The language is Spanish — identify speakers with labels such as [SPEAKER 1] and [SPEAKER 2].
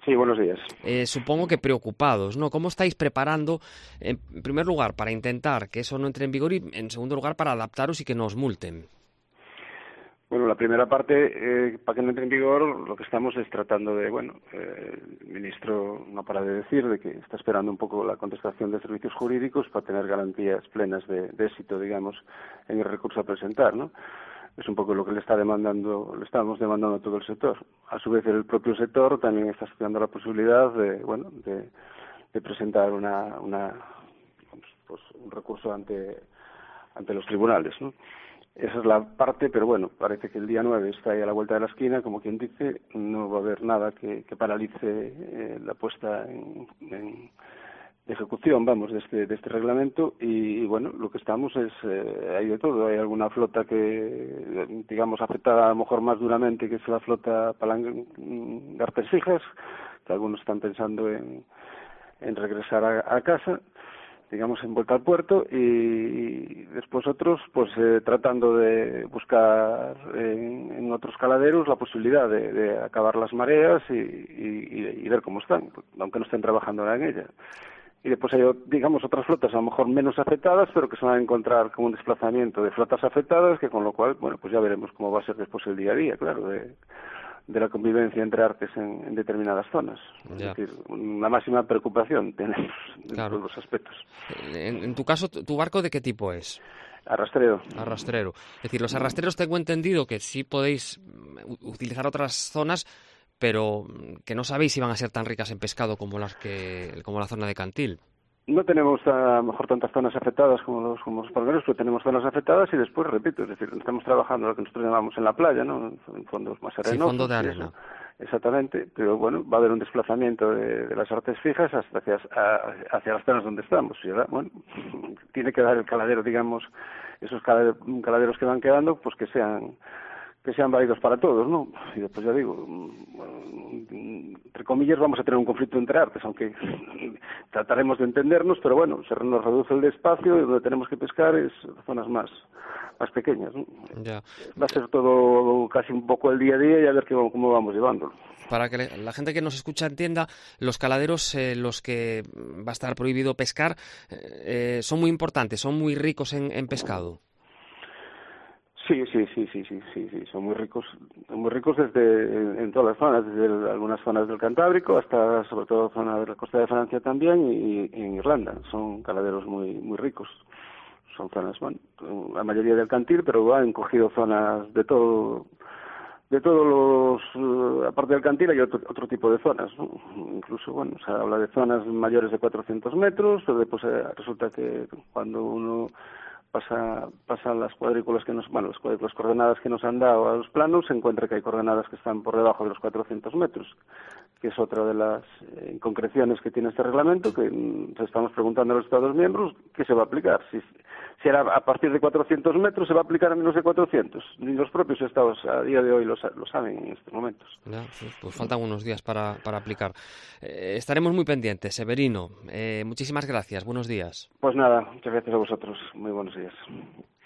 [SPEAKER 1] Sí, buenos días.
[SPEAKER 2] Supongo que preocupados, ¿no? ¿Cómo estáis preparando, en primer lugar, para intentar que eso no entre en vigor y, en segundo lugar, para adaptaros y que no os multen?
[SPEAKER 1] Bueno, la primera parte, para que no entre en vigor, lo que estamos es tratando de, el ministro no para de decir de que está esperando un poco la contestación de servicios jurídicos para tener garantías plenas de éxito, digamos, en el recurso a presentar, ¿no? Es un poco lo que le estamos demandando a todo el sector. A su vez, el propio sector también está estudiando la posibilidad de presentar un recurso ante los tribunales, ¿no? Esa es la parte, pero bueno, parece que el día 9 está ahí a la vuelta de la esquina, como quien dice, no va a haber nada que paralice la puesta en ejecución, de este reglamento y bueno, lo que estamos es, hay de todo, hay alguna flota que, digamos, afectada a lo mejor más duramente, que es la flota de artes fijas, que algunos están pensando en regresar a casa, digamos, en vuelta al puerto, y después otros, pues tratando de buscar en otros caladeros la posibilidad de acabar las mareas y ver cómo están, aunque no estén trabajando ahora en ella. Y después hay, digamos, otras flotas a lo mejor menos afectadas, pero que se van a encontrar con un desplazamiento de flotas afectadas, que con lo cual, bueno, pues ya veremos cómo va a ser después el día a día, claro, de la convivencia entre artes en determinadas zonas.
[SPEAKER 2] Ya.
[SPEAKER 1] Es decir, una máxima preocupación tenemos en todos los aspectos.
[SPEAKER 2] En tu caso, ¿tu barco de qué tipo es?
[SPEAKER 1] Arrastrero.
[SPEAKER 2] Arrastrero. Es decir, los arrastreros tengo entendido que sí podéis utilizar otras zonas, pero que no sabéis si van a ser tan ricas en pescado como la zona de Cantil.
[SPEAKER 1] No tenemos a lo mejor tantas zonas afectadas como los palmeros, pero tenemos zonas afectadas y después, repito, es decir, estamos trabajando lo que nosotros llamamos en la playa, ¿no? En fondos más arenosos.
[SPEAKER 2] Sí, fondo de arena.
[SPEAKER 1] Exactamente, pero bueno, va a haber un desplazamiento de las artes fijas hacia las zonas donde estamos. Y ahora, bueno, tiene que dar el caladero, digamos, esos caladeros que van quedando, pues que sean válidos para todos, ¿no? Y después ya digo, entre comillas vamos a tener un conflicto entre artes, aunque trataremos de entendernos, pero bueno, se nos reduce el espacio y donde tenemos que pescar es zonas más pequeñas, ¿no?
[SPEAKER 2] Ya.
[SPEAKER 1] Va a ser todo casi un poco el día a día y a ver cómo vamos llevándolo.
[SPEAKER 2] Para que la gente que nos escucha entienda, los caladeros los que va a estar prohibido pescar son muy importantes, son muy ricos en pescado.
[SPEAKER 1] Sí, son muy ricos en todas las zonas, desde algunas zonas del Cantábrico hasta sobre todo zona de la costa de Francia también y en Irlanda. Son caladeros muy ricos. Son zonas, bueno, la mayoría del Cantil, pero han cogido zonas de todos los, aparte del Cantil hay otro tipo de zonas, ¿no? Incluso, bueno, se habla de zonas mayores de 400 metros, pero después resulta que cuando uno pasa las cuadrículas las cuadrículas coordenadas que nos han dado a los planos, se encuentra que hay coordenadas que están por debajo de los 400 metros, que es otra de las inconcreciones que tiene este reglamento, que estamos preguntando a los Estados miembros qué se va a aplicar. Si era a partir de 400 metros, se va a aplicar a menos de 400. Ni los propios Estados a día de hoy lo saben en estos momentos.
[SPEAKER 2] Ya, pues faltan unos días para aplicar. Estaremos muy pendientes. Severino, muchísimas gracias. Buenos días.
[SPEAKER 1] Pues nada, muchas gracias a vosotros. Muy buenos días.